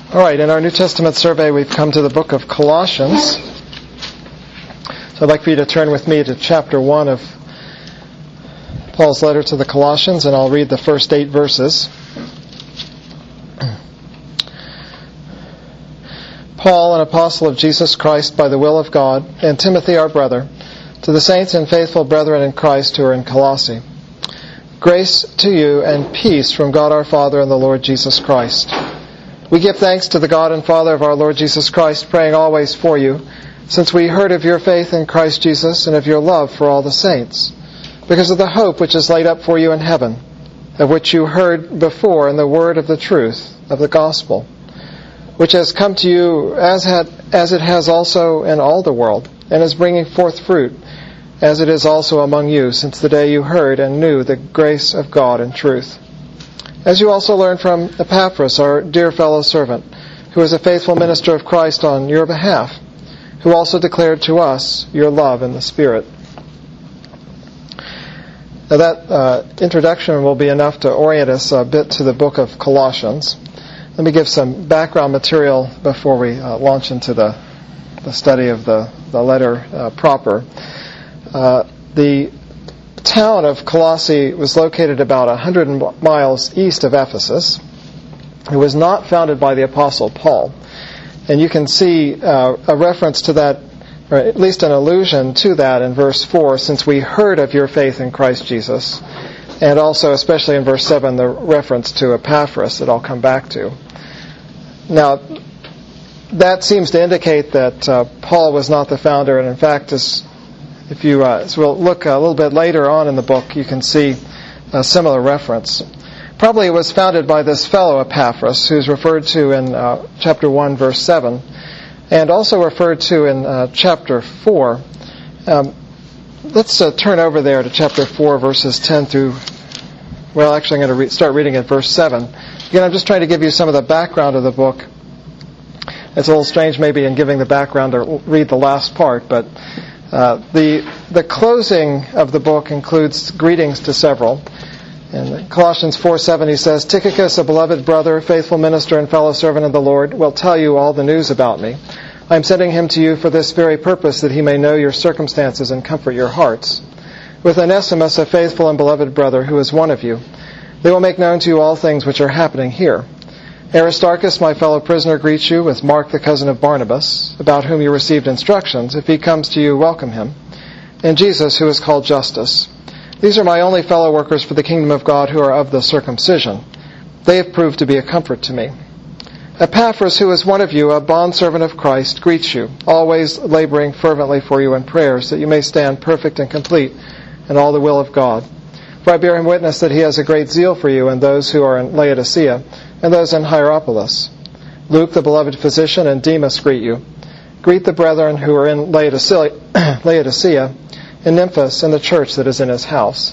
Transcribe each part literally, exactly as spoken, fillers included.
All right, in our New Testament survey, we've come to the book of Colossians. So I'd like for you to turn with me to chapter one of Paul's letter to the Colossians, and I'll read the first eight verses. Paul, an apostle of Jesus Christ by the will of God, and Timothy our brother, to the saints and faithful brethren in Christ who are in Colossae. Grace to you and peace from God our Father and the Lord Jesus Christ. We give thanks to the God and Father of our Lord Jesus Christ, praying always for you, since we heard of your faith in Christ Jesus and of your love for all the saints, because of the hope which is laid up for you in heaven, of which you heard before in the word of the truth of the gospel, which has come to you as had, as it has also in all the world, and is bringing forth fruit, as it is also among you, since the day you heard and knew the grace of God in truth. As you also learned from Epaphras, our dear fellow servant, who is a faithful minister of Christ on your behalf, who also declared to us your love in the Spirit. Now that uh, introduction will be enough to orient us a bit to the book of Colossians. Let me give some background material before we uh, launch into the, the study of the, the letter uh, proper. Uh, the town of Colossae was located about one hundred miles east of Ephesus. It was not founded by the Apostle Paul. And you can see uh, a reference to that, or at least an allusion to that in verse four, since we heard of your faith in Christ Jesus. And also, especially in verse seven, the reference to Epaphras that I'll come back to. Now, that seems to indicate that uh, Paul was not the founder, and in fact, as If you, uh, so we'll look a little bit later on in the book, you can see a similar reference. Probably it was founded by this fellow Epaphras, who's referred to in uh, chapter one, verse seven, and also referred to in uh, chapter four. Um, let's uh, turn over there to chapter four, verses ten through, well, actually I'm going to re- start reading at verse seven. Again, I'm just trying to give you some of the background of the book. It's a little strange maybe in giving the background to read the last part, but Uh, the the closing of the book includes greetings to several. In Colossians four seven he says, Tychicus, a beloved brother, faithful minister and fellow servant of the Lord, will tell you all the news about me. I am sending him to you for this very purpose, that he may know your circumstances and comfort your hearts. With Onesimus, a faithful and beloved brother, who is one of you, they will make known to you all things which are happening here. Aristarchus, my fellow prisoner, greets you, with Mark, the cousin of Barnabas, about whom you received instructions. If he comes to you, welcome him. And Jesus, who is called Justus. These are my only fellow workers for the kingdom of God, who are of the circumcision. They have proved to be a comfort to me. Epaphras, who is one of you, a bondservant of Christ, greets you, always laboring fervently for you in prayers, that you may stand perfect and complete in all the will of God. For I bear him witness that he has a great zeal for you and those who are in Laodicea, and those in Hierapolis. Luke, the beloved physician, and Demas greet you. Greet the brethren who are in Laodicea, Laodicea and Nymphas, and the church that is in his house.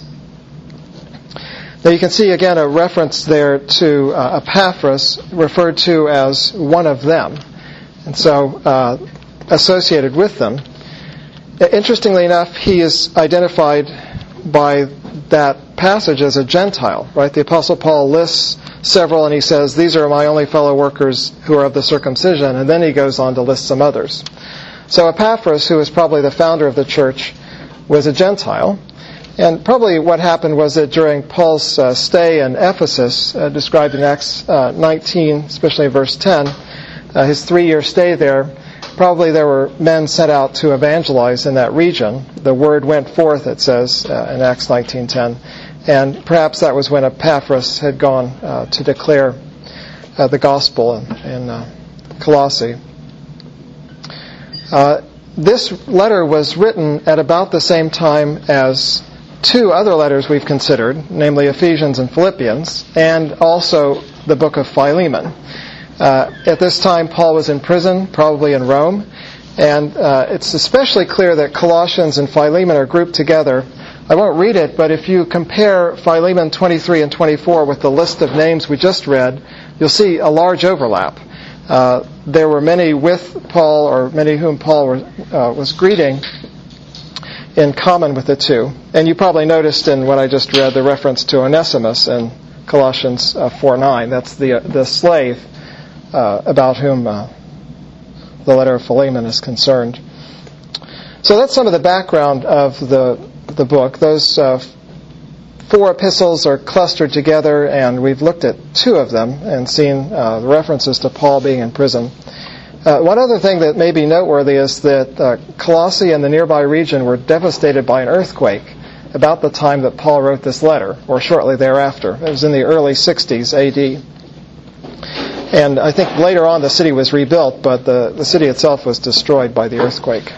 Now you can see again a reference there to uh, Epaphras, referred to as one of them, and so uh, associated with them. Interestingly enough, he is identified by that passage as a Gentile, right? The Apostle Paul lists several, and he says, these are my only fellow workers who are of the circumcision, and then he goes on to list some others. So Epaphras, who is probably the founder of the church, was a Gentile, and probably what happened was that during Paul's uh, stay in Ephesus, uh, described in Acts uh, nineteen, especially in verse ten, uh, his three-year stay there, probably there were men sent out to evangelize in that region. The word went forth, it says uh, in Acts nineteen ten. And perhaps that was when Epaphras had gone uh, to declare uh, the gospel in, in uh, Colossae. Uh, this letter was written at about the same time as two other letters we've considered, namely Ephesians and Philippians, and also the book of Philemon. Uh, at this time, Paul was in prison, probably in Rome, and uh, it's especially clear that Colossians and Philemon are grouped together. I won't read it, but if you compare Philemon twenty-three and twenty-four with the list of names we just read, you'll see a large overlap. Uh, there were many with Paul, or many whom Paul were, uh, was greeting, in common with the two. And you probably noticed in what I just read the reference to Onesimus in Colossians uh, four nine. That's the uh, the slave uh, about whom uh, the letter of Philemon is concerned. So that's some of the background of the the book. Those uh, four epistles are clustered together, and we've looked at two of them and seen uh, the references to Paul being in prison. Uh, one other thing that may be noteworthy is that uh, Colossae and the nearby region were devastated by an earthquake about the time that Paul wrote this letter, or shortly thereafter. It was in the early sixties A D. And I think later on the city was rebuilt, but the, the city itself was destroyed by the earthquake.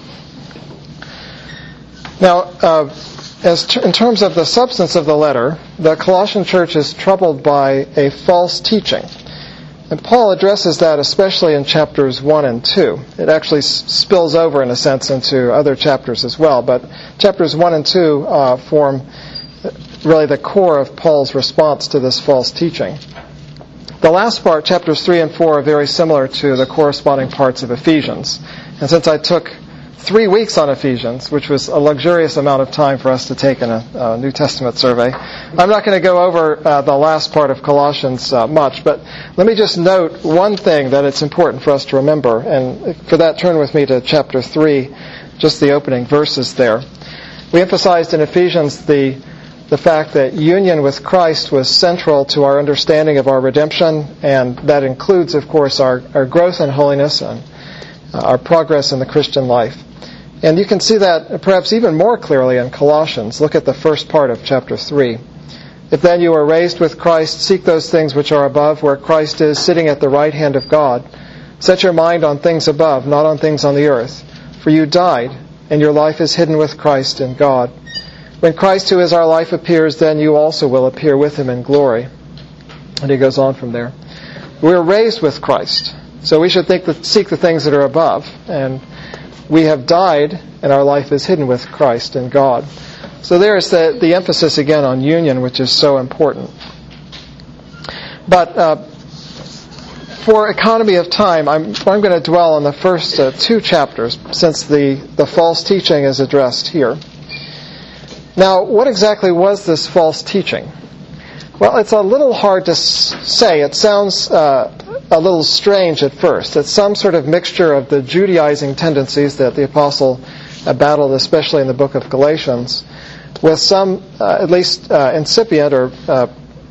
Now, uh, as t- in terms of the substance of the letter, the Colossian church is troubled by a false teaching. And Paul addresses that especially in chapters one and two. It actually s- spills over, in a sense, into other chapters as well. But chapters one and two uh, form really the core of Paul's response to this false teaching. The last part, chapters three and four, are very similar to the corresponding parts of Ephesians. And since I took three weeks on Ephesians, which was a luxurious amount of time for us to take in a, a New Testament survey, I'm not going to go over uh, the last part of Colossians uh, much, but let me just note one thing that it's important for us to remember, and for that turn with me to chapter three, just the opening verses there. We emphasized in Ephesians the the fact that union with Christ was central to our understanding of our redemption, and that includes, of course, our, our growth in holiness and uh, our progress in the Christian life. And you can see that perhaps even more clearly in Colossians. Look at the first part of chapter three. If then you are raised with Christ, seek those things which are above, where Christ is, sitting at the right hand of God. Set your mind on things above, not on things on the earth. For you died, and your life is hidden with Christ in God. When Christ, who is our life, appears, then you also will appear with him in glory. And he goes on from there. We're raised with Christ, so we should think that, seek the things that are above. And we have died, and our life is hidden with Christ in God. So there is the, the emphasis again on union, which is so important. But uh, for economy of time, I'm, I'm going to dwell on the first uh, two chapters, since the, the false teaching is addressed here. Now, what exactly was this false teaching? Well, it's a little hard to s- say. It sounds uh, a little strange at first. It's some sort of mixture of the Judaizing tendencies that the apostle uh, battled, especially in the book of Galatians, with some, uh, at least uh, incipient or uh,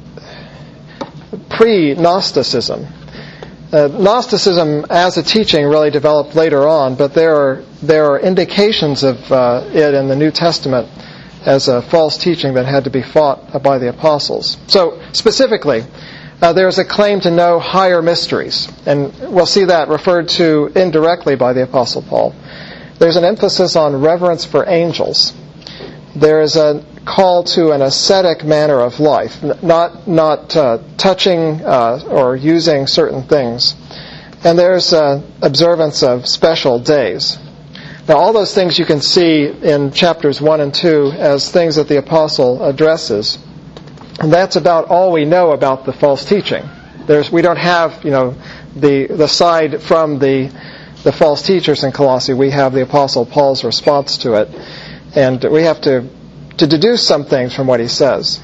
pre-Gnosticism. Uh, Gnosticism as a teaching really developed later on, but there are there are indications of uh, it in the New Testament as a false teaching that had to be fought by the apostles. So, specifically, uh, there's a claim to know higher mysteries, and we'll see that referred to indirectly by the apostle Paul. There's an emphasis on reverence for angels. There is a call to an ascetic manner of life, not not uh, touching uh, or using certain things. And there's uh, observance of special days. Now, all those things you can see in chapters one and two as things that the apostle addresses. And that's about all we know about the false teaching. There's, we don't have, you know, the the side from the the false teachers in Colossae. We have the apostle Paul's response to it. And we have to, to deduce some things from what he says.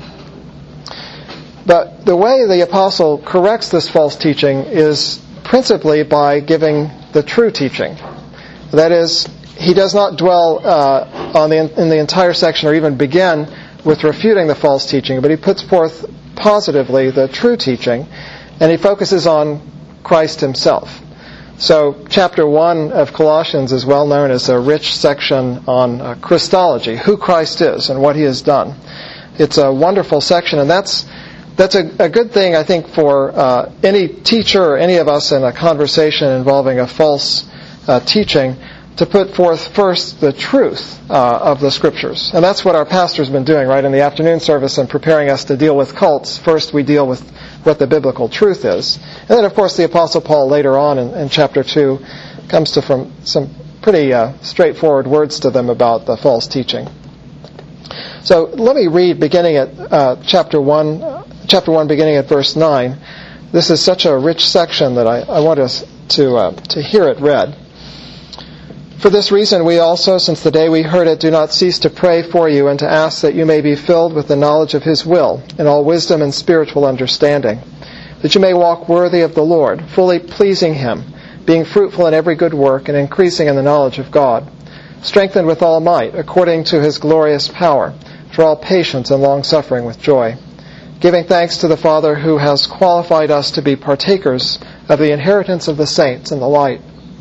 But the way the apostle corrects this false teaching is principally by giving the true teaching. That is, he does not dwell uh, on the in the entire section or even begin with refuting the false teaching, but he puts forth positively the true teaching, and he focuses on Christ himself. So chapter one of Colossians is well known as a rich section on uh, Christology, who Christ is and what he has done. It's a wonderful section, and that's that's a, a good thing, I think, for uh, any teacher or any of us in a conversation involving a false uh, teaching, to put forth first the truth uh, of the Scriptures. And that's what our pastor's been doing, right, in the afternoon service and preparing us to deal with cults. First we deal with what the biblical truth is. And then, of course, the Apostle Paul later on in, in chapter two comes to from some pretty uh, straightforward words to them about the false teaching. So let me read beginning at uh, chapter one, uh, chapter one, beginning at verse nine. This is such a rich section that I, I want us to uh, to hear it read. For this reason, we also, since the day we heard it, do not cease to pray for you and to ask that you may be filled with the knowledge of his will, in all wisdom and spiritual understanding, that that you may walk worthy of the Lord, fully pleasing Him, being fruitful in every good work and increasing in the knowledge of God, strengthened with all might, according to His glorious power, for all patience and long-suffering with joy, giving thanks to the Father who has qualified us to be partakers of the inheritance of the saints in the light.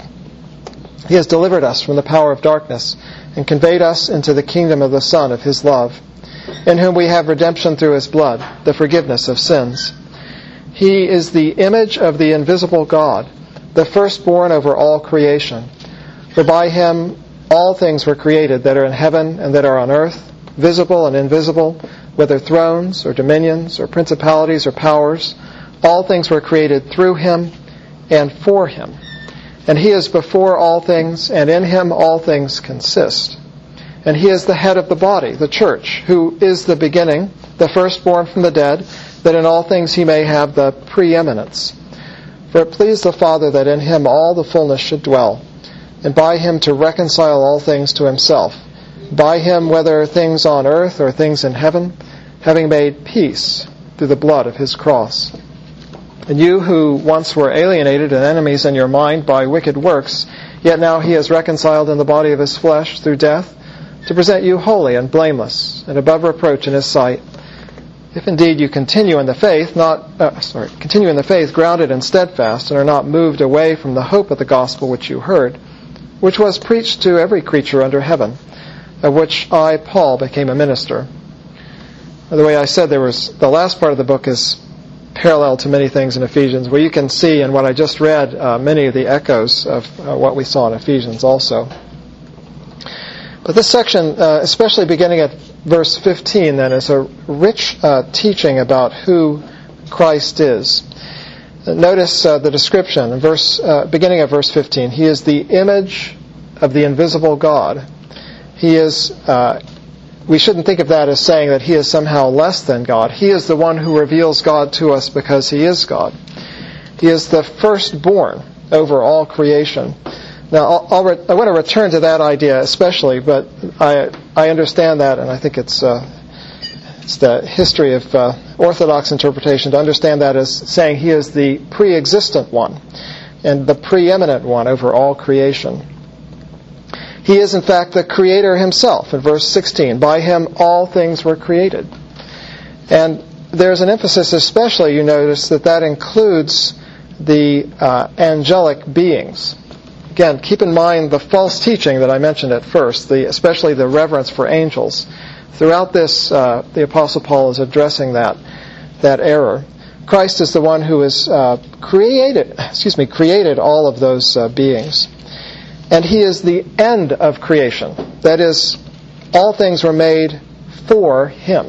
He has delivered us from the power of darkness and conveyed us into the kingdom of the Son of His love, in whom we have redemption through His blood, the forgiveness of sins. He is the image of the invisible God, the firstborn over all creation. For by Him all things were created that are in heaven and that are on earth, visible and invisible, whether thrones or dominions or principalities or powers. All things were created through Him and for Him. And He is before all things, and in Him all things consist. And He is the head of the body, the church, who is the beginning, the firstborn from the dead, that in all things He may have the preeminence. For it pleased the Father that in Him all the fullness should dwell, and by Him to reconcile all things to Himself, by Him whether things on earth or things in heaven, having made peace through the blood of His cross. And you who once were alienated and enemies in your mind by wicked works, yet now He is reconciled in the body of His flesh through death, to present you holy and blameless and above reproach in His sight. If indeed you continue in the faith, not uh, sorry, continue in the faith, grounded and steadfast, and are not moved away from the hope of the gospel which you heard, which was preached to every creature under heaven, of which I, Paul, became a minister. By the way, I said there was the last part of the book is parallel to many things in Ephesians, where you can see in what I just read uh, many of the echoes of uh, what we saw in Ephesians also. But this section, uh, especially beginning at verse fifteen, then, is a rich uh, teaching about who Christ is. Notice uh, the description in verse, uh, beginning of verse fifteen. He is the image of the invisible God. He is, uh, we shouldn't think of that as saying that He is somehow less than God. He is the one who reveals God to us because He is God. He is the firstborn over all creation. Now, I'll, I'll re- I want to return to that idea especially, but I I understand that, and I think it's uh, it's the history of uh, Orthodox interpretation to understand that as saying He is the pre-existent one and the preeminent one over all creation. He is, in fact, the Creator Himself. In verse sixteen, by Him all things were created. And there's an emphasis, especially, you notice, that that includes the uh, angelic beings. Again, keep in mind the false teaching that I mentioned at first, the, especially the reverence for angels. Throughout this, uh, the Apostle Paul is addressing that that error. Christ is the one who has uh, created, excuse me, created all of those uh, beings. And He is the end of creation. That is, all things were made for Him.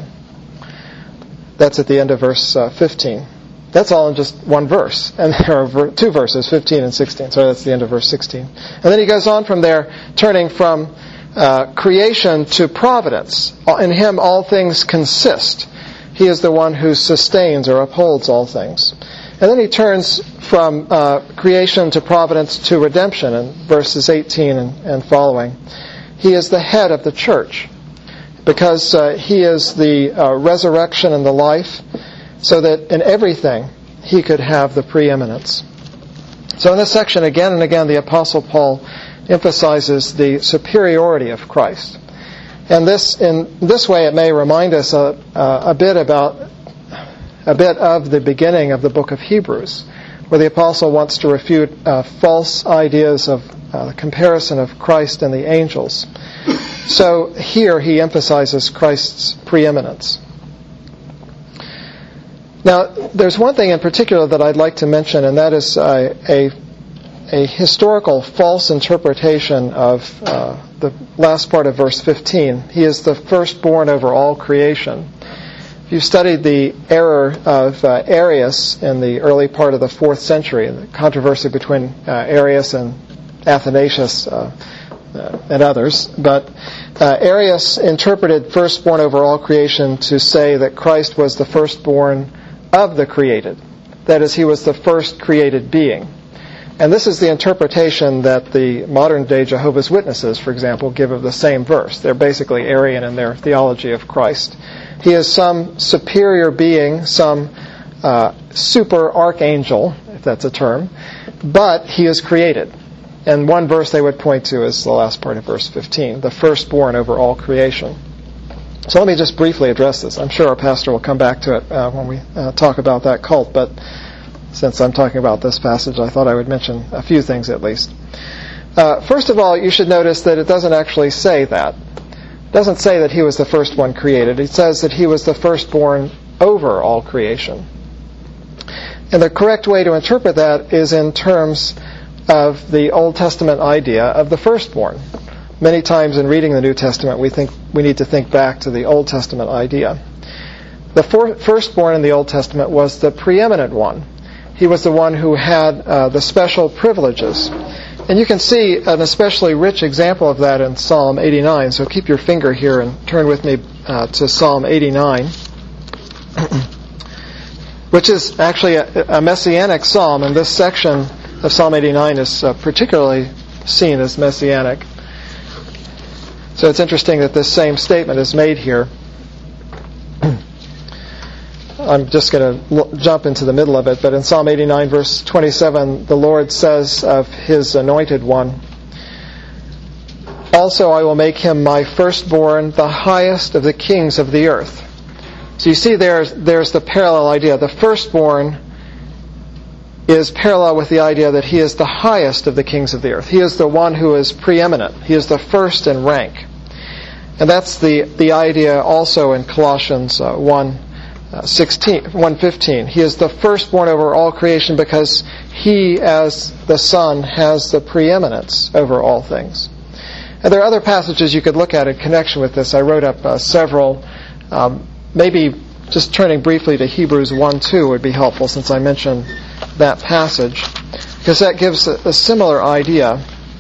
That's at the end of verse uh, fifteen. That's all in just one verse. And there are ver- two verses, fifteen and sixteen. So that's the end of verse sixteen. And then he goes on from there, turning from uh, creation to providence. In Him all things consist. He is the one who sustains or upholds all things. And then he turns from uh, creation to providence to redemption in verses eighteen and, and following. He is the head of the church because uh, He is the uh, resurrection and the life, so that in everything He could have the preeminence. So in this section, again and again, the Apostle Paul emphasizes the superiority of Christ. And this, in this way, it may remind us a, a, a bit about a bit of the beginning of the book of Hebrews, where the Apostle wants to refute uh, false ideas of uh, the comparison of Christ and the angels. So here he emphasizes Christ's preeminence. Now, there's one thing in particular that I'd like to mention, and that is uh, a a historical false interpretation of uh, the last part of verse fifteen. He is the firstborn over all creation. If you've studied the error of uh, Arius in the early part of the fourth century, the controversy between uh, Arius and Athanasius uh, uh, and others, but uh, Arius interpreted firstborn over all creation to say that Christ was the firstborn of the created. That is, He was the first created being. And this is the interpretation that the modern-day Jehovah's Witnesses, for example, give of the same verse. They're basically Arian in their theology of Christ. He is some superior being, some uh, super archangel, if that's a term, but he is created. And one verse they would point to is the last part of verse fifteen, the firstborn over all creation. So let me just briefly address this. I'm sure our pastor will come back to it uh, when we uh, talk about that cult, but since I'm talking about this passage, I thought I would mention a few things at least. Uh, first of all, you should notice that it doesn't actually say that. It doesn't say that he was the first one created. It says that he was the firstborn over all creation. And the correct way to interpret that is in terms of the Old Testament idea of the firstborn. Many times in reading the New Testament, we think we need to think back to the Old Testament idea. The for, firstborn in the Old Testament was the preeminent one. He was the one who had uh, the special privileges. And you can see an especially rich example of that in Psalm eighty-nine. So keep your finger here and turn with me uh, to Psalm eighty-nine, which is actually a, a messianic psalm, and this section of Psalm eighty-nine is uh, particularly seen as messianic. So it's interesting that this same statement is made here. I'm just going to l- jump into the middle of it, but in Psalm eighty-nine, verse twenty-seven, the Lord says of his anointed one, "Also I will make him my firstborn, the highest of the kings of the earth." So you see there's, there's the parallel idea. The firstborn is parallel with the idea that he is the highest of the kings of the earth. He is the one who is preeminent. He is the first in rank. And that's the, the idea also in Colossians uh, one fifteen. He is the firstborn over all creation because he, as the Son, has the preeminence over all things. And there are other passages you could look at in connection with this. I wrote up uh, several. Um, maybe just turning briefly to Hebrews one two would be helpful, since I mentioned that passage, because that gives a, a similar idea.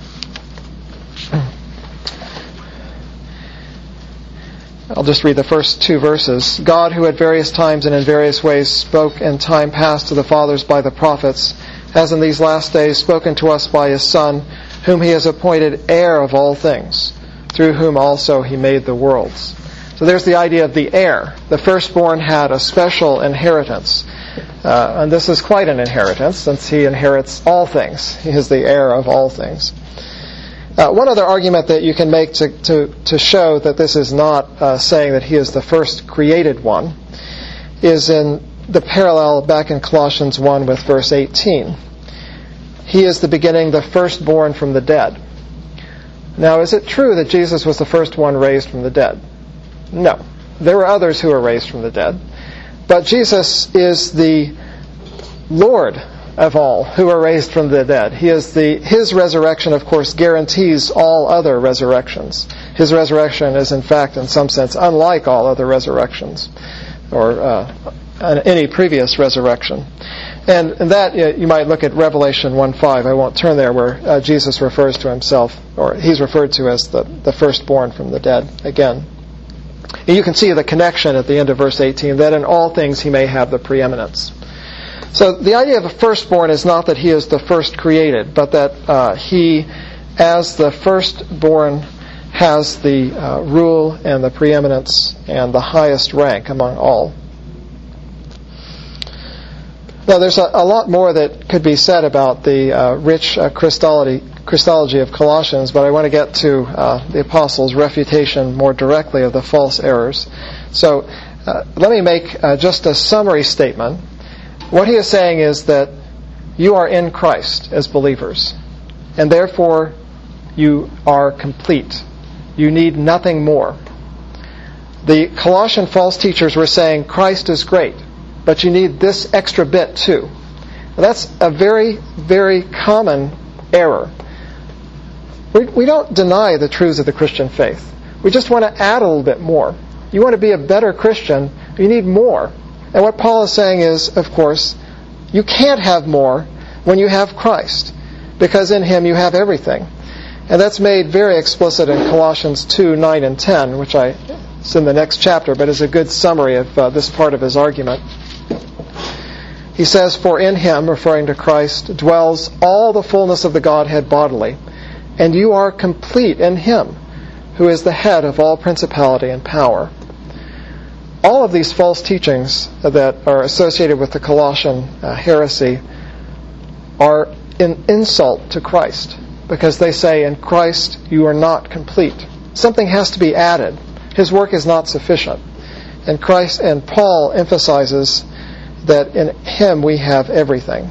I'll just read the first two verses. "God, who at various times and in various ways spoke in time past to the fathers by the prophets, has in these last days spoken to us by his Son, whom he has appointed heir of all things, through whom also he made the worlds." So there's the idea of the heir. The firstborn had a special inheritance. Uh, and this is quite an inheritance, since he inherits all things. He is the heir of all things. Uh, one other argument that you can make to, to, to show that this is not uh, saying that he is the first created one is in the parallel back in Colossians one with verse eighteen. He is the beginning, the firstborn from the dead. Now, is it true that Jesus was the first one raised from the dead? No. There were others who were raised from the dead. But Jesus is the Lord of all who are raised from the dead. He is the His resurrection, of course, guarantees all other resurrections. His resurrection is, in fact, in some sense, unlike all other resurrections or uh, any previous resurrection. And, and that, you might look at Revelation one five. I won't turn there, where uh, Jesus refers to himself, or he's referred to as the, the firstborn from the dead again. And you can see the connection at the end of verse eighteen, that in all things he may have the preeminence. So the idea of a firstborn is not that he is the first created, but that uh, he, as the firstborn, has the uh, rule and the preeminence and the highest rank among all. Now, there's a, a lot more that could be said about the uh, rich uh, Christology, Christology of Colossians, but I want to get to uh, the apostles' refutation more directly of the false errors. So uh, let me make uh, just a summary statement. What he is saying is that you are in Christ as believers, and therefore you are complete. You need nothing more. The Colossian false teachers were saying Christ is great, but you need this extra bit too. Now, that's a very, very common error. We, we don't deny the truths of the Christian faith. We just want to add a little bit more. You want to be a better Christian, you need more. And what Paul is saying is, of course, you can't have more when you have Christ, because in Him you have everything. And that's made very explicit in Colossians two, nine, and ten, which I, it's in the next chapter, but is a good summary of uh, this part of his argument. He says, "For in Him," referring to Christ, "dwells all the fullness of the Godhead bodily, and you are complete in Him, who is the head of all principality and power." all of these false teachings that are associated with the Colossian uh, heresy are an insult to Christ, because they say, in Christ you are not complete. Something has to be added. His work is not sufficient. And Christ and Paul emphasizes that in Him we have everything.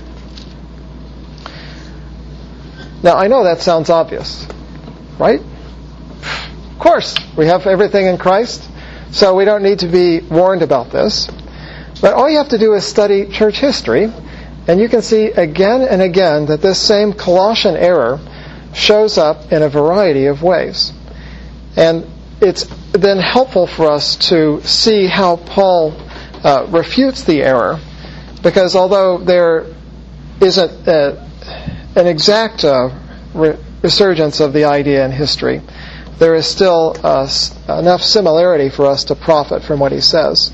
Now, I know that sounds obvious, right? Of course, we have everything in Christ, so we don't need to be warned about this. But all you have to do is study church history, and you can see again and again that this same Colossian error shows up in a variety of ways. And it's then helpful for us to see how Paul uh, refutes the error, because although there isn't uh, an exact uh, re- resurgence of the idea in history, there is still uh, enough similarity for us to profit from what he says.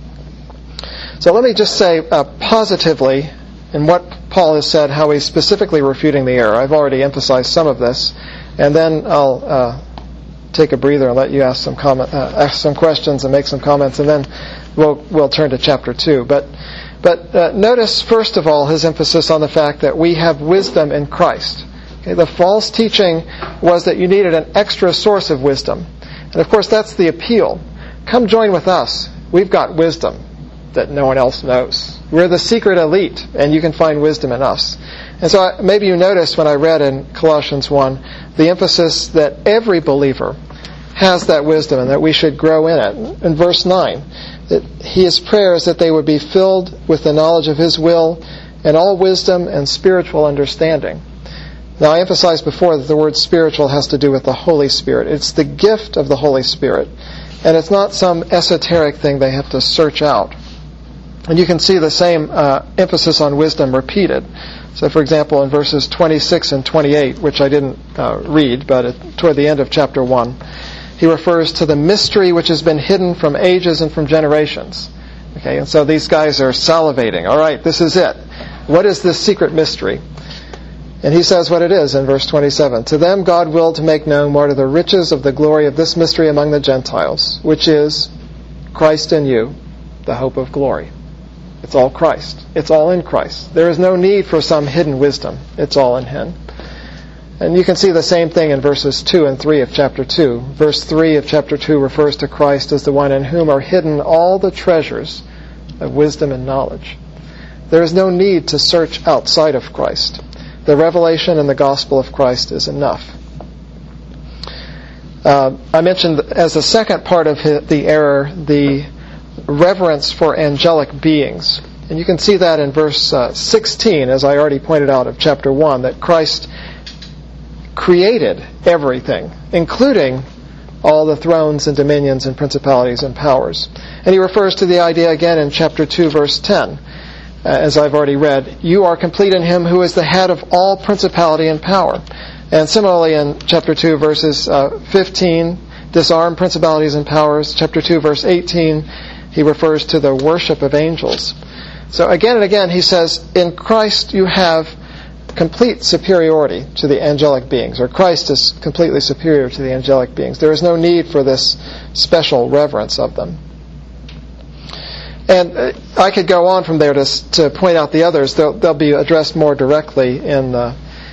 So let me just say uh, positively in what Paul has said, how he's specifically refuting the error. I've already emphasized some of this, and then I'll uh, take a breather and let you ask some comment, uh, ask some questions and make some comments, and then we'll we'll turn to chapter two. But but uh, notice first of all his emphasis on the fact that we have wisdom in Christ. Okay, the false teaching was that you needed an extra source of wisdom, and of course that's the appeal. Come join with us. We've got wisdom that no one else knows. We're the secret elite, and you can find wisdom in us. And so I, maybe you noticed when I read in Colossians one the emphasis that every believer has that wisdom and that we should grow in it. In verse nine, that his prayer is that they would be filled with the knowledge of His will and all wisdom and spiritual understanding. Now, I emphasized before that the word spiritual has to do with the Holy Spirit. It's the gift of the Holy Spirit, and it's not some esoteric thing they have to search out. And you can see the same uh, emphasis on wisdom repeated. So, for example, in verses twenty-six and twenty-eight, which I didn't uh, read, but at, toward the end of chapter one, he refers to the mystery which has been hidden from ages and from generations. Okay, and so these guys are salivating. All right, this is it. What is this secret mystery? And he says what it is in verse twenty-seven. To them God willed to make known what are the riches of the glory of this mystery among the Gentiles, which is Christ in you, the hope of glory. It's all Christ. It's all in Christ. There is no need for some hidden wisdom. It's all in Him. And you can see the same thing in verses two and three of chapter two. Verse three of chapter two refers to Christ as the one in whom are hidden all the treasures of wisdom and knowledge. There is no need to search outside of Christ. The revelation and the gospel of Christ is enough. Uh, I mentioned as a second part of the error the reverence for angelic beings. And you can see that in verse uh, sixteen, as I already pointed out, of chapter one, that Christ created everything, including all the thrones and dominions and principalities and powers. And he refers to the idea again in chapter two, verse ten, uh, as I've already read, you are complete in Him who is the head of all principality and power. And similarly in chapter two, verses uh, fifteen, disarm principalities and powers. Chapter two, verse eighteen, he refers to the worship of angels. So again and again he says, in Christ you have complete superiority to the angelic beings, or Christ is completely superior to the angelic beings. There is no need for this special reverence of them. And uh, I could go on from there to, to point out the others. They'll, they'll be addressed more directly in the,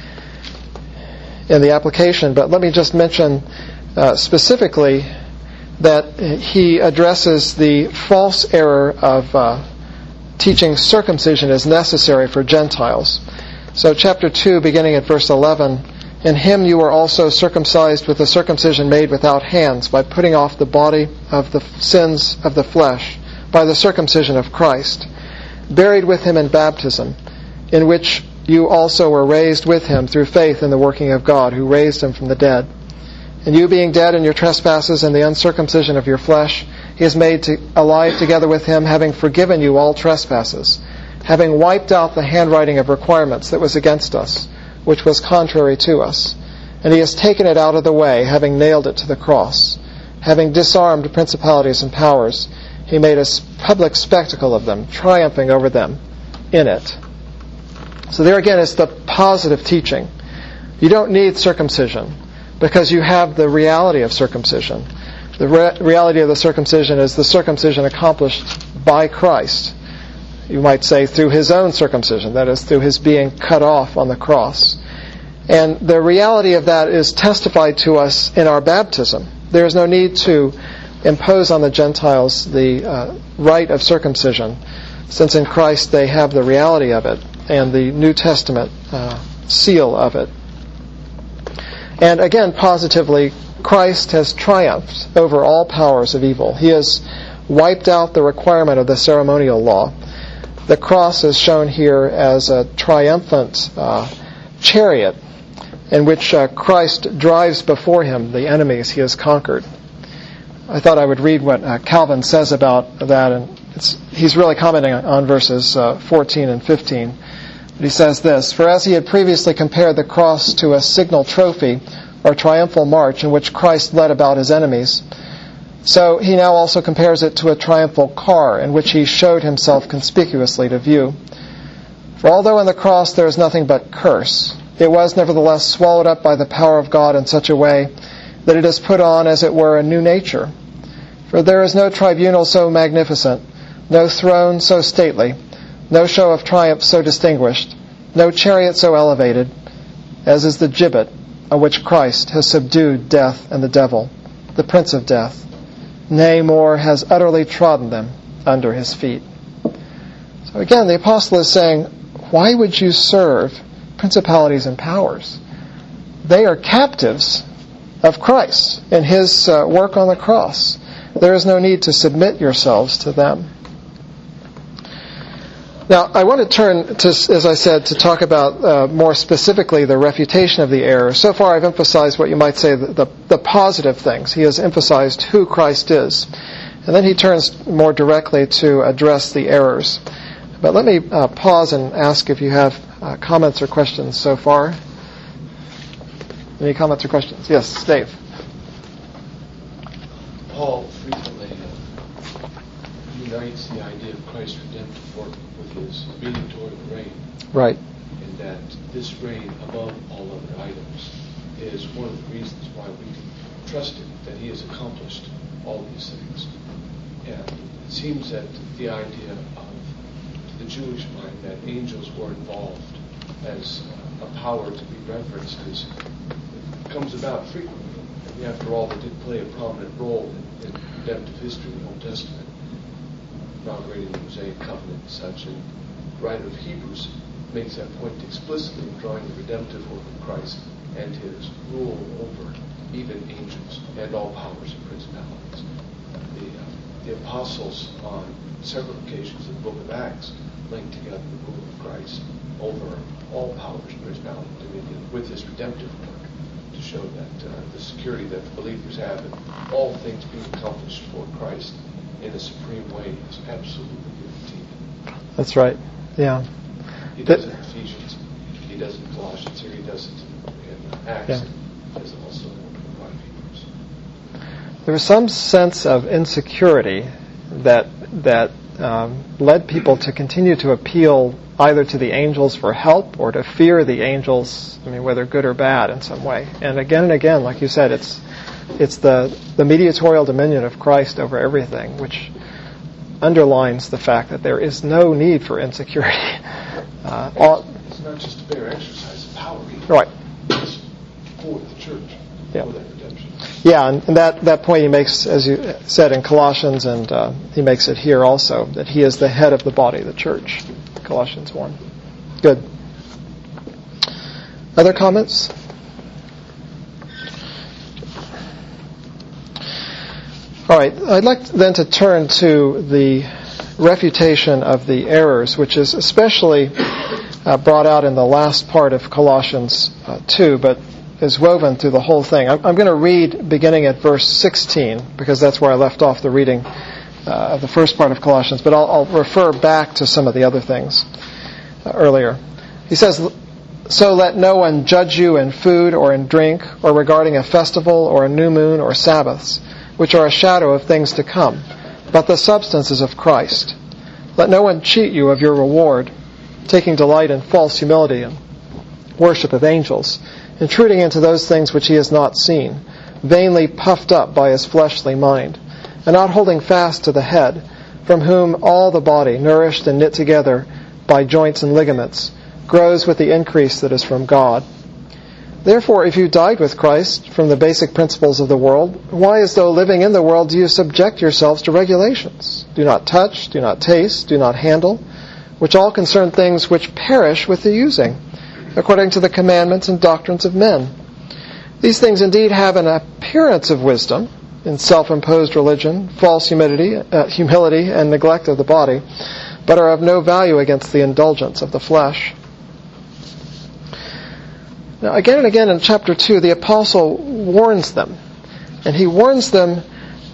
in the application, but let me just mention uh, specifically that he addresses the false error of uh, teaching circumcision is necessary for Gentiles. So chapter two, beginning at verse eleven, in Him you were also circumcised with a circumcision made without hands, by putting off the body of the sins of the flesh, by the circumcision of Christ, buried with Him in baptism, in which you also were raised with Him through faith in the working of God, who raised Him from the dead. And you being dead in your trespasses and the uncircumcision of your flesh, He has made to, alive together with Him, having forgiven you all trespasses, having wiped out the handwriting of requirements that was against us, which was contrary to us. And He has taken it out of the way, having nailed it to the cross. Having disarmed principalities and powers, He made a public spectacle of them, triumphing over them in it. So there again is the positive teaching. You don't need circumcision, because you have the reality of circumcision. The re- reality of the circumcision is the circumcision accomplished by Christ. You might say through his own circumcision, that is, through his being cut off on the cross. And the reality of that is testified to us in our baptism. There is no need to impose on the Gentiles the uh, rite of circumcision, since in Christ they have the reality of it and the New Testament uh, seal of it. And again, positively, Christ has triumphed over all powers of evil. He has wiped out the requirement of the ceremonial law. The cross is shown here as a triumphant uh, chariot in which uh, Christ drives before him the enemies he has conquered. I thought I would read what uh, Calvin says about that, and it's, he's really commenting on verses uh, fourteen and fifteen. But he says this, "For as he had previously compared the cross to a signal trophy or triumphal march in which Christ led about his enemies, so he now also compares it to a triumphal car in which he showed himself conspicuously to view. For although in the cross there is nothing but curse, it was nevertheless swallowed up by the power of God in such a way that it has put on, as it were, a new nature. For there is no tribunal so magnificent, no throne so stately, no show of triumph so distinguished, no chariot so elevated, as is the gibbet on which Christ has subdued death and the devil, the prince of death. Nay, more, has utterly trodden them under his feet." So again, the apostle is saying, why would you serve principalities and powers? They are captives of Christ and his uh, work on the cross. There is no need to submit yourselves to them. Now, I want to turn to, as I said, to talk about uh, more specifically the refutation of the error. So far I've emphasized what you might say the, the, the positive things. He has emphasized who Christ is. And then he turns more directly to address the errors. But let me uh, pause and ask if you have uh, comments or questions so far. Any comments or questions? Yes, Dave. Paul frequently uh, unites the idea of Christ's redemptive work with his mediatorial reign. Right. And that this reign above all other items is one of the reasons why we can trust him, that he has accomplished all these things. And it seems that the idea of, to the Jewish mind, that angels were involved as a power to be reverenced is, comes about frequently. And after all, they did play a prominent role in, in redemptive history in the Old Testament, inaugurating the Mosaic covenant and such. And the writer of Hebrews makes that point explicitly in drawing the redemptive work of Christ and his rule over even angels and all powers and principalities. The, uh, the apostles on several occasions in the book of Acts link together the rule of Christ over all powers and principalities and dominion with his redemptive work, to show that uh, the security that the believers have in all things being accomplished for Christ in a supreme way is absolutely guaranteed. That's right. Yeah. He does it in Ephesians. He does it in Colossians. Here he does it in Acts. Yeah. He does it also in the Bible. There was some sense of insecurity that that um, led people to continue to appeal either to the angels for help or to fear the angels, I mean, whether good or bad in some way. And again and again, like you said, it's it's the, the mediatorial dominion of Christ over everything, which underlines the fact that there is no need for insecurity. Uh, all, it's not just a bare exercise of power either. Right. It's for the church, yeah. for that redemption. Yeah, and, and that, that point he makes, as you said in Colossians, and uh, he makes it here also, that he is the head of the body, the church. Colossians one. Good. Other comments? All right. I'd like then to turn to the refutation of the errors, which is especially uh, brought out in the last part of Colossians uh, two, but is woven through the whole thing. I'm, I'm going to read beginning at verse sixteen, because that's where I left off the reading Uh, of the first part of Colossians, but I'll, I'll refer back to some of the other things uh, earlier. He says, "So let no one judge you in food or in drink, or regarding a festival or a new moon or Sabbaths, which are a shadow of things to come, but the substance is of Christ. Let no one cheat you of your reward, taking delight in false humility and worship of angels, intruding into those things which he has not seen, vainly puffed up by his fleshly mind, and not holding fast to the head, from whom all the body, nourished and knit together by joints and ligaments, grows with the increase that is from God. Therefore, if you died with Christ from the basic principles of the world, why, as though living in the world, do you subject yourselves to regulations? Do not touch, do not taste, do not handle, which all concern things which perish with the using, according to the commandments and doctrines of men. These things indeed have an appearance of wisdom in self-imposed religion, false humility, uh, humility and neglect of the body, but are of no value against the indulgence of the flesh. Now, again and again in chapter two, the apostle warns them, and he warns them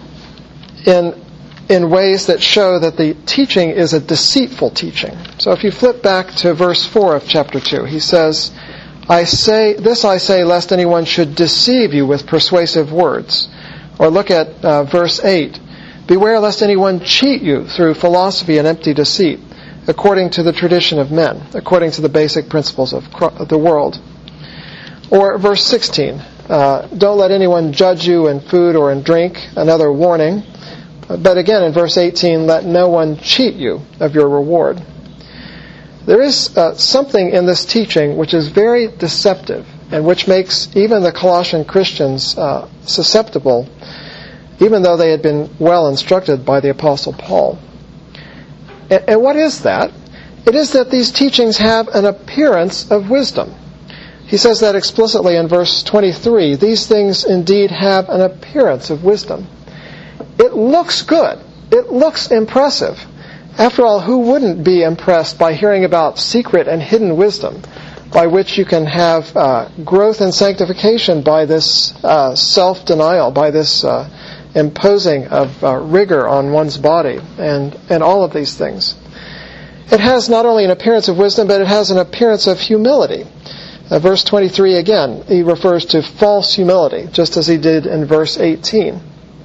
in in ways that show that the teaching is a deceitful teaching. So if you flip back to verse four of chapter two, he says, I say, this I say, lest anyone should deceive you with persuasive words. Or look at uh, verse eight. Beware lest anyone cheat you through philosophy and empty deceit, according to the tradition of men, according to the basic principles of the world. Or verse sixteen. Uh, don't let anyone judge you in food or in drink, another warning. But again in verse eighteen, let no one cheat you of your reward. There is uh, something in this teaching which is very deceptive and which makes even the Colossian Christians uh, susceptible, even though they had been well instructed by the Apostle Paul. And, and what is that? It is that these teachings have an appearance of wisdom. He says that explicitly in verse twenty-three. These things indeed have an appearance of wisdom. It looks good. It looks impressive. After all, who wouldn't be impressed by hearing about secret and hidden wisdom by which you can have uh, growth and sanctification by this uh, self-denial, by this uh, imposing of uh, rigor on one's body, and, and all of these things. It has not only an appearance of wisdom, but it has an appearance of humility. Uh, verse twenty-three again, he refers to false humility, just as he did in verse eighteen.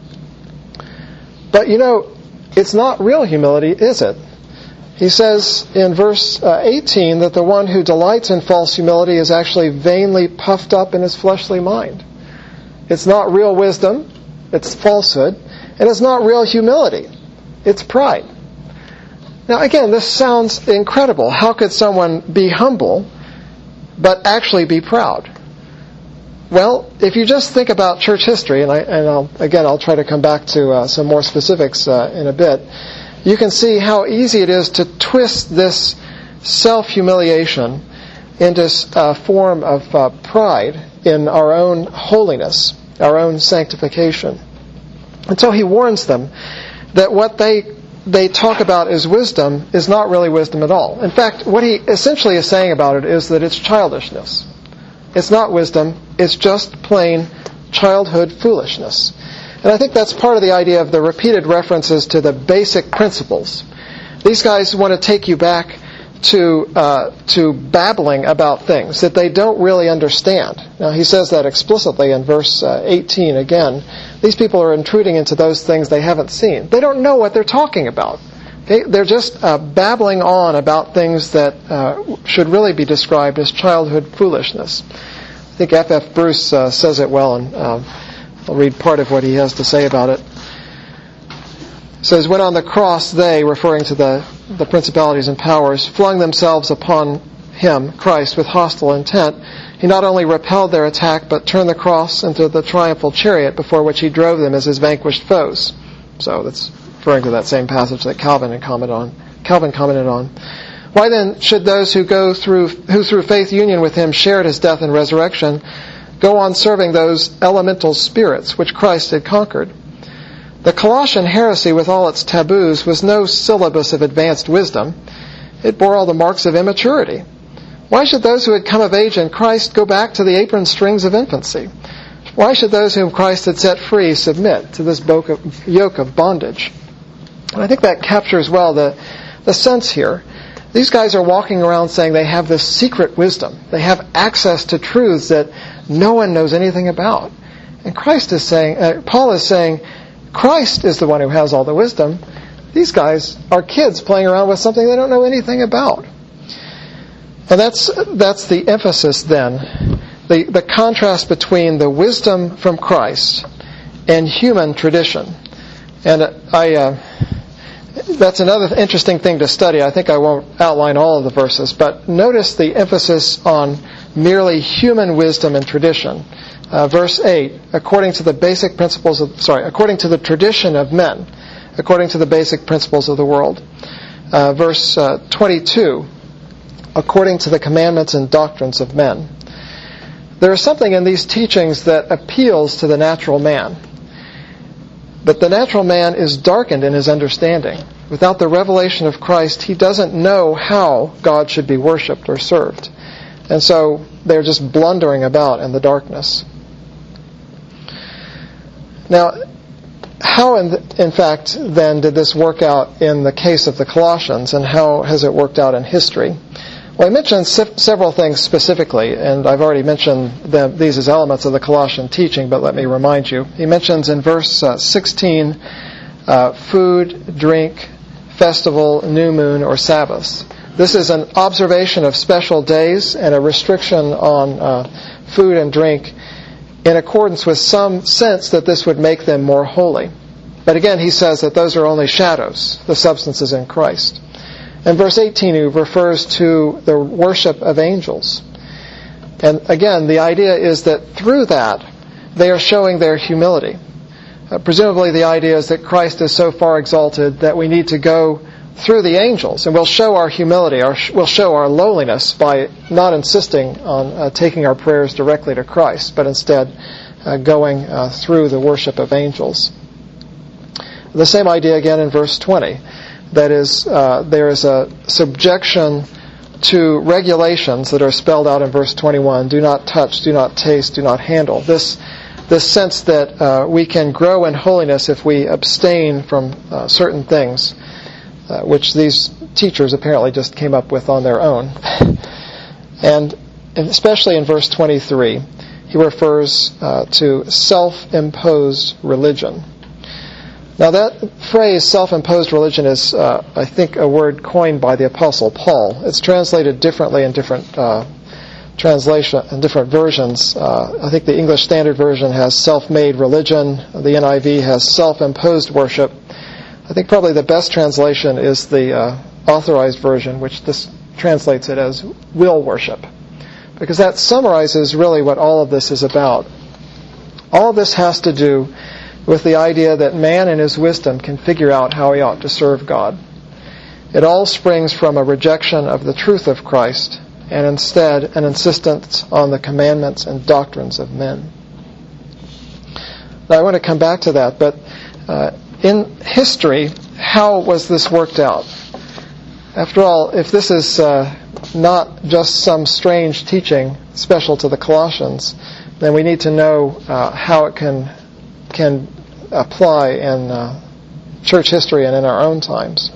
But you know, it's not real humility, is it? He says in verse uh, eighteen that the one who delights in false humility is actually vainly puffed up in his fleshly mind. It's not real wisdom, it's falsehood, and it's not real humility, it's pride. Now again, this sounds incredible. How could someone be humble but actually be proud? Well, if you just think about church history, and, I, and I'll, again, I'll try to come back to uh, some more specifics uh, in a bit, you can see how easy it is to twist this self-humiliation into a form of uh, pride in our own holiness, our own sanctification. And so he warns them that what they they talk about as wisdom is not really wisdom at all. In fact, what he essentially is saying about it is that it's childishness. It's not wisdom, it's just plain childhood foolishness. And I think that's part of the idea of the repeated references to the basic principles. These guys want to take you back to uh, to babbling about things that they don't really understand. Now, he says that explicitly in verse uh, eighteen again. These people are intruding into those things they haven't seen. They don't know what they're talking about. Okay? They're just uh, babbling on about things that uh, should really be described as childhood foolishness. I think F F Bruce uh, says it well, and uh, I'll read part of what he has to say about it. It says, when on the cross they, referring to the, the principalities and powers, flung themselves upon him, Christ, with hostile intent, he not only repelled their attack, but turned the cross into the triumphal chariot before which he drove them as his vanquished foes. So that's referring to that same passage that Calvin had commented on. Calvin commented on. Why then should those who go through, who through faith union with him shared his death and resurrection, go on serving those elemental spirits which Christ had conquered? The Colossian heresy, with all its taboos, was no syllabus of advanced wisdom. It bore all the marks of immaturity. Why should those who had come of age in Christ go back to the apron strings of infancy? Why should those whom Christ had set free submit to this yoke of bondage? And I think that captures well the, the sense here. These guys are walking around saying they have this secret wisdom. They have access to truths that no one knows anything about. And Christ is saying, uh, Paul is saying, Christ is the one who has all the wisdom. These guys are kids playing around with something they don't know anything about. And that's that's the emphasis then. the, the contrast between the wisdom from Christ and human tradition. And I, uh, that's another interesting thing to study. I think I won't outline all of the verses, but notice the emphasis on merely human wisdom and tradition. Uh, verse eight, according to the basic principles of, sorry, according to the tradition of men, according to the basic principles of the world. Uh, verse uh, twenty-two, according to the commandments and doctrines of men. There is something in these teachings that appeals to the natural man. But the natural man is darkened in his understanding. Without the revelation of Christ, he doesn't know how God should be worshipped or served. And so they're just blundering about in the darkness. Now, how in, the, in fact then did this work out in the case of the Colossians, and how has it worked out in history? Well, I mentioned se- several things specifically, and I've already mentioned them, these as elements of the Colossian teaching, but let me remind you. He mentions in verse uh, sixteen, uh, food, drink, festival, new moon, or Sabbaths. This is an observation of special days and a restriction on uh, food and drink in accordance with some sense that this would make them more holy. But again, he says that those are only shadows. The substance is in Christ. In verse eighteen, he refers to the worship of angels. And again, the idea is that through that, they are showing their humility. Uh, presumably the idea is that Christ is so far exalted that we need to go through the angels, and we'll show our humility, our, we'll show our lowliness by not insisting on uh, taking our prayers directly to Christ, but instead uh, going uh, through the worship of angels. The same idea again in verse twenty. That is, uh, there is a subjection to regulations that are spelled out in verse twenty-one. Do not touch, do not taste, do not handle. This this sense that uh, we can grow in holiness if we abstain from uh, certain things, uh, which these teachers apparently just came up with on their own. And especially in verse twenty-three, he refers uh, to self-imposed religion. Now that phrase, self-imposed religion, is, uh, I think, a word coined by the Apostle Paul. It's translated differently in different uh, translation, in different versions. Uh, I think the English Standard Version has self-made religion. The N I V has self-imposed worship. I think probably the best translation is the uh, Authorized Version, which this translates it as will worship, because that summarizes really what all of this is about. All of this has to do with the idea that man in his wisdom can figure out how he ought to serve God. It all springs from a rejection of the truth of Christ, and instead an insistence on the commandments and doctrines of men. Now I want to come back to that, but uh, in history, how was this worked out? After all, if this is uh, not just some strange teaching special to the Colossians, then we need to know uh, how it can can apply in uh, church history and in our own times.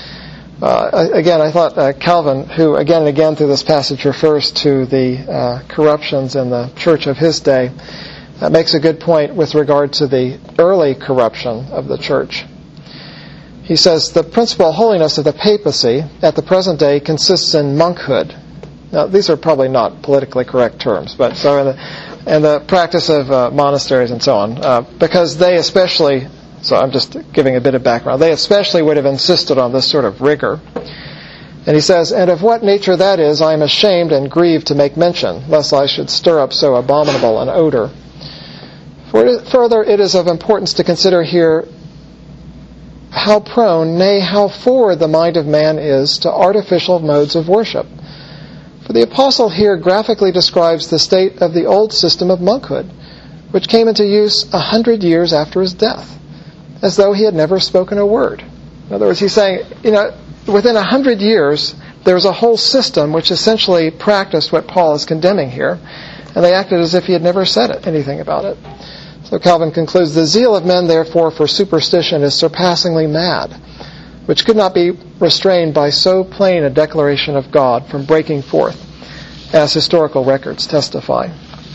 Uh, again, I thought uh, Calvin, who again and again through this passage refers to the uh, corruptions in the church of his day, uh, makes a good point with regard to the early corruption of the church. He says, the principal holiness of the papacy at the present day consists in monkhood. Now, these are probably not politically correct terms, but so in the, in the practice of uh, monasteries and so on, uh, because they especially, so I'm just giving a bit of background, they especially would have insisted on this sort of rigor. And he says, and of what nature that is, I am ashamed and grieved to make mention, lest I should stir up so abominable an odor. For it is, further, it is of importance to consider here how prone, nay, how forward the mind of man is to artificial modes of worship. For the apostle here graphically describes the state of the old system of monkhood, which came into use a hundred years after his death, as though he had never spoken a word. In other words, he's saying, you know, within a hundred years, there was a whole system which essentially practiced what Paul is condemning here, and they acted as if he had never said anything about it. So Calvin concludes, the zeal of men, therefore, for superstition is surpassingly mad, which could not be restrained by so plain a declaration of God from breaking forth, as historical records testify.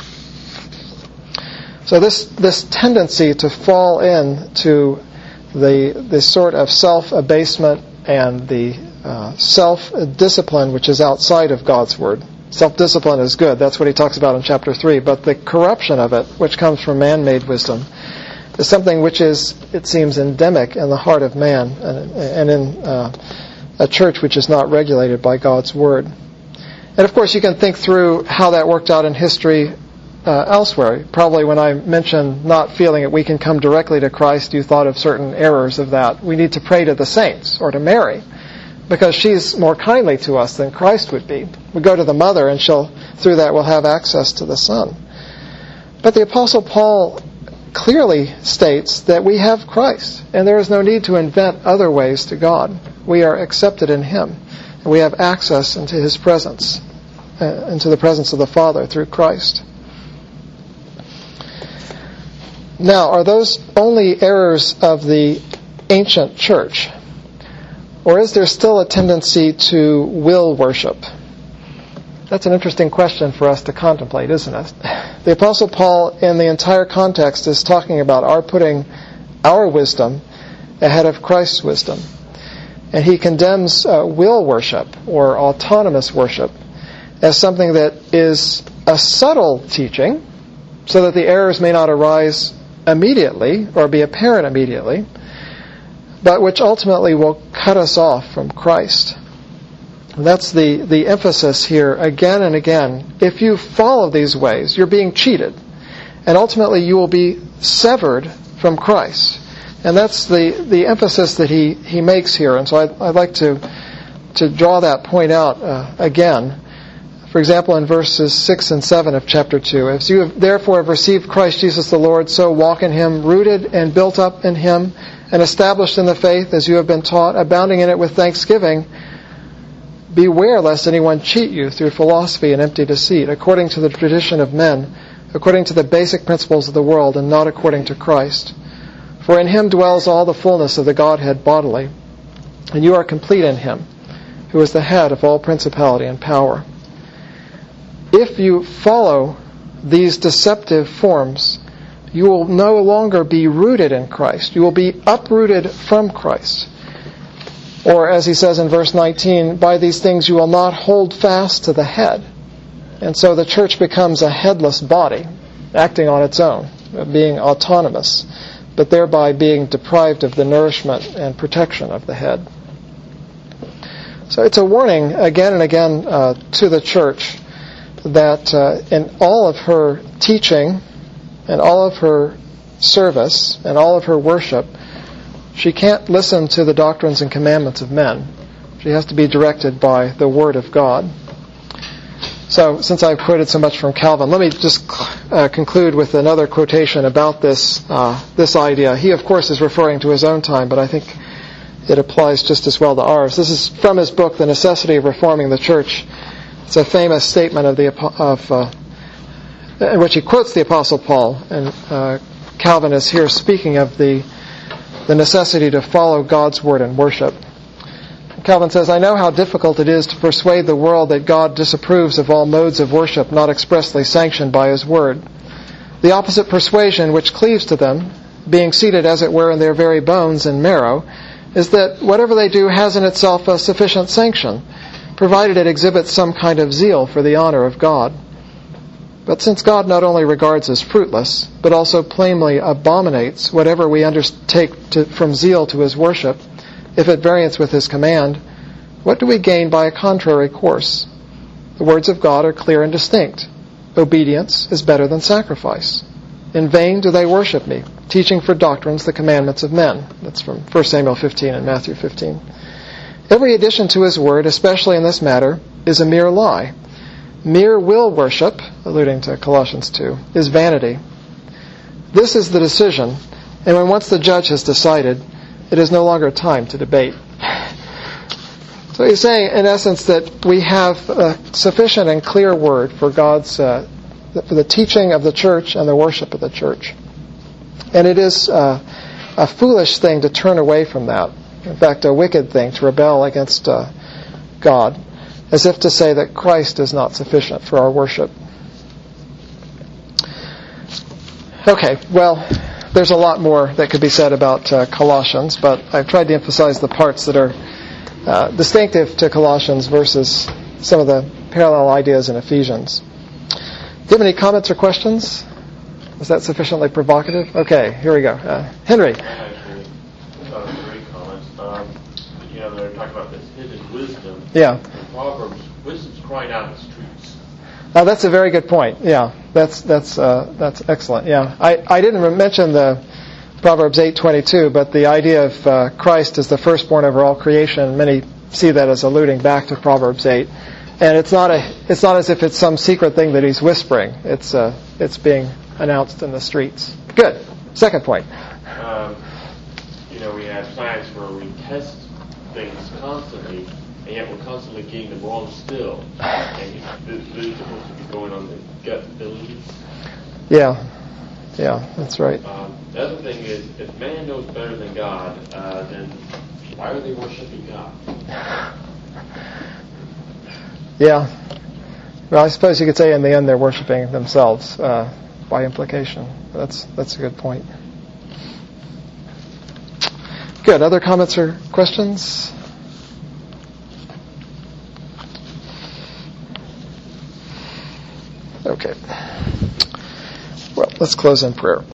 So this this tendency to fall into the the sort of self-abasement and the uh, self-discipline which is outside of God's Word, Self-discipline is good. That's what he talks about in chapter three. But the corruption of it, which comes from man-made wisdom, is something which is, it seems, endemic in the heart of man and, and in uh, a church which is not regulated by God's Word. And of course, you can think through how that worked out in history uh, elsewhere. Probably when I mentioned not feeling that we can come directly to Christ, you thought of certain errors of that. We need to pray to the saints or to Mary, because she's more kindly to us than Christ would be. We go to the mother, and she'll, through that, we'll have access to the Son. But the Apostle Paul clearly states that we have Christ, and there is no need to invent other ways to God. We are accepted in Him, and we have access into His presence, uh, into the presence of the Father through Christ. Now, are those only errors of the ancient church? Or is there still a tendency to will worship? That's an interesting question for us to contemplate, isn't it? The Apostle Paul, in the entire context, is talking about our putting our wisdom ahead of Christ's wisdom. And he condemns uh, will worship, or autonomous worship, as something that is a subtle teaching, so that the errors may not arise immediately, or be apparent immediately, but which ultimately will cut us off from Christ. And that's the, the emphasis here again and again. If you follow these ways, you're being cheated. And ultimately you will be severed from Christ. And that's the, the emphasis that he, he makes here. And so I'd, I'd like to, to draw that point out uh, again. For example, in verses six and seven of chapter two, as you have therefore have received Christ Jesus the Lord, so walk in Him, rooted and built up in Him, and established in the faith as you have been taught, abounding in it with thanksgiving. Beware lest anyone cheat you through philosophy and empty deceit, according to the tradition of men, according to the basic principles of the world, and not according to Christ. For in Him dwells all the fullness of the Godhead bodily, and you are complete in Him, who is the head of all principality and power. If you follow these deceptive forms, you will no longer be rooted in Christ. You will be uprooted from Christ. Or as he says in verse nineteen, by these things you will not hold fast to the head. And so the church becomes a headless body, acting on its own, being autonomous, but thereby being deprived of the nourishment and protection of the head. So it's a warning again and again uh, to the church that uh, in all of her teaching and all of her service and all of her worship, she can't listen to the doctrines and commandments of men. She has to be directed by the Word of God. So, since I've quoted so much from Calvin, let me just uh, conclude with another quotation about this uh, this idea. He, of course, is referring to his own time, but I think it applies just as well to ours. This is from his book, The Necessity of Reforming the Church. It's a famous statement of the of uh, in which he quotes the Apostle Paul, and uh, Calvin is here speaking of the the necessity to follow God's word and worship. Calvin says, I know how difficult it is to persuade the world that God disapproves of all modes of worship not expressly sanctioned by His word. The opposite persuasion which cleaves to them, being seated as it were in their very bones and marrow, is that whatever they do has in itself a sufficient sanction, provided it exhibits some kind of zeal for the honor of God. But since God not only regards as fruitless, but also plainly abominates whatever we undertake to, from zeal to His worship, if at variance with His command, what do we gain by a contrary course? The words of God are clear and distinct. Obedience is better than sacrifice. In vain do they worship me, teaching for doctrines the commandments of men. That's from First Samuel fifteen and Matthew fifteen. Every addition to His word, especially in this matter, is a mere lie. Mere will worship, alluding to Colossians two, is vanity. This is the decision, and when once the judge has decided, it is no longer time to debate. So he's saying, in essence, that we have a sufficient and clear word for God's, uh, for the teaching of the church and the worship of the church. And it is uh, a foolish thing to turn away from that. In fact, a wicked thing to rebel against uh, God, as if to say that Christ is not sufficient for our worship. Okay, well, there's a lot more that could be said about uh, Colossians, but I've tried to emphasize the parts that are uh, distinctive to Colossians versus some of the parallel ideas in Ephesians. Do you have any comments or questions? Is that sufficiently provocative? Okay, here we go. Uh, Henry. I actually thought it was great comments. Um, you know, they're talking about this hidden wisdom. Yeah. In Proverbs, wisdom's crying out in the streets. Uh, that's a very good point. Yeah, that's that's uh, that's excellent. Yeah, I, I didn't mention the Proverbs eight twenty-two, but the idea of uh, Christ as the firstborn over all creation, many see that as alluding back to Proverbs eight. And it's not a it's not as if it's some secret thing that he's whispering. It's uh, it's being announced in the streets. Good. Second point. Um, you know, we have science where we test things constantly, and yet we're constantly getting them wrong still. And this is supposed to be going on the gut beliefs. Yeah. Yeah, that's right. Um, the other thing is, if man knows better than God, uh, then why are they worshiping God? Yeah. Well, I suppose you could say in the end they're worshiping themselves uh, by implication. That's that's a good point. Good. Other comments or questions? Okay. Well, let's close in prayer.